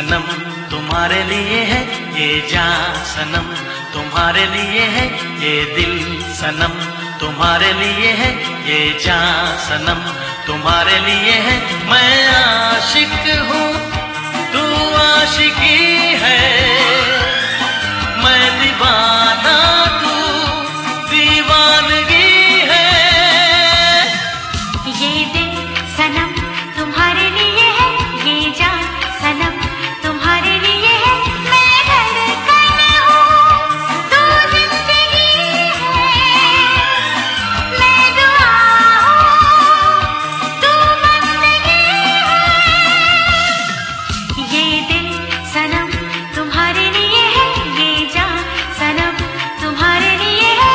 सनम तुम्हारे लिए है ये जान, सनम तुम्हारे लिए है ये दिल, सनम तुम्हारे लिए है ये जान, सनम तुम्हारे लिए है। मैं आशिक हूँ तू आशिकी है, मैं दीवाना तू दीवानगी है। ये दिल सनम तुम्हारे लिए है ये जान, सनम तुम्हारे लिए है। मैं धड़कन हूँ तू जिंदगी है, मैं दुआ हूँ तू बंदगी है। ये दिल सनम तुम्हारे लिए है ये जान, सनम तुम्हारे लिए है।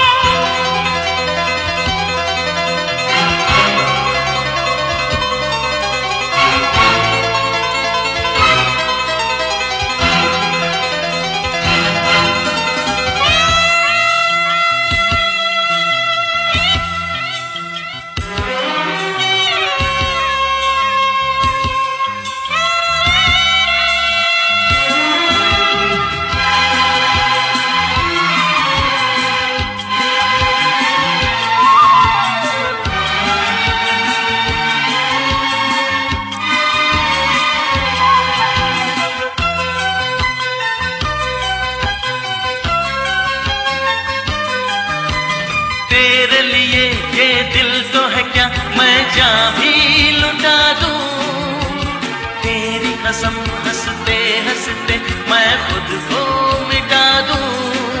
तेरे लिए ये दिल तो है क्या मैं जान भी लुटा दूं, तेरी कसम हंसते हंसते मैं खुद को मिटा दूं।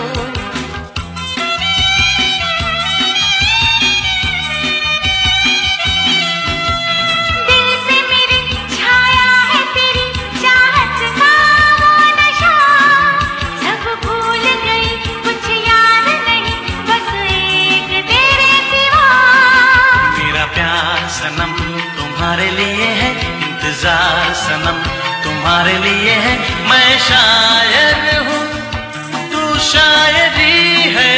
दिल पे मेरे छाया है तेरी चाहत का वो नशा, सब भूल गई कुछ याद नहीं बस एक तेरे सिवा। मेरा प्यार सनम तुम्हारे लिए है, इंतजार सनम तुम्हारे लिए है। मैं शायर हूँ तू शायरी है,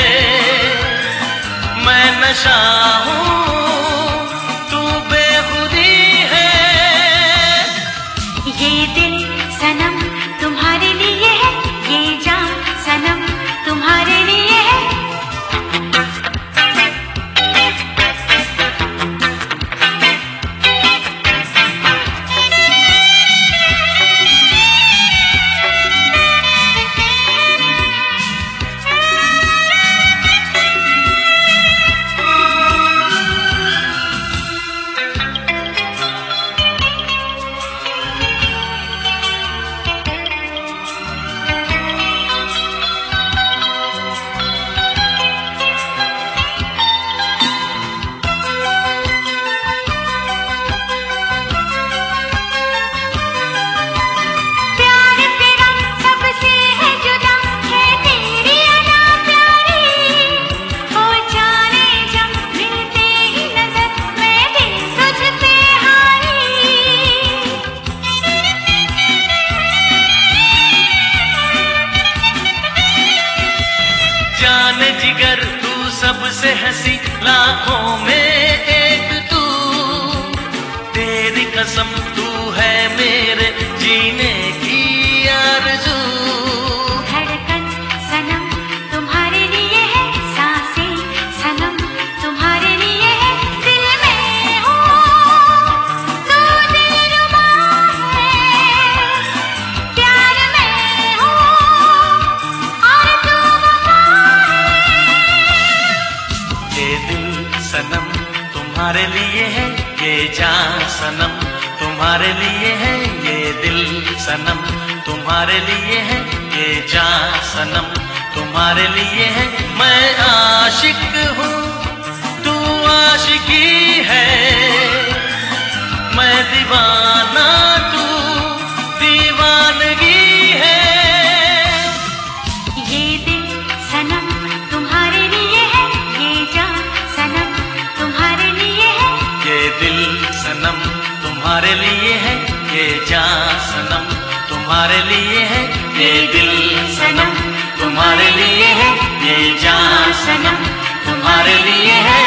मैं नशा हूँ तू बेखुदी है। ये दिल सनम तुम्हारे लिए है ये जान, सनम तुम्हारे लिए है। प्यार तेरा सबसे है जुदा है तेरी अदा प्यारी, हो जाने जब मिलते ही नजर मैं भी तुझ पे हारी। जान जिगर तू सबसे हंसी लाखों में एक तू, तेरी कसम तू है मेरे जीने की आरज़ू। धड़कन सनम तुम्हारे लिए है, सांसें सनम तुम्हारे लिए है। दिल में हूँ तू दिलरुबा है, प्यार में हूँ और तू वफा है। ये दिल सनम तुम्हारे लिए है ये जान, सनम तुम्हारे लिए है ये दिल, सनम तुम्हारे लिए है ये जान, सनम तुम्हारे लिए है। मैं आशिक हूँ तू आशिकी है, मैं दीवाना तू दीवानगी है। ये दिल सनम तुम्हारे लिए है ये जान, सनम तुम्हारे लिए है। ये दिल सनम तुम्हारे लिए है ये जान, सनम तुम्हारे लिए है ये दिल, सनम तुम्हारे लिए है ये जान, सनम तुम्हारे लिए है।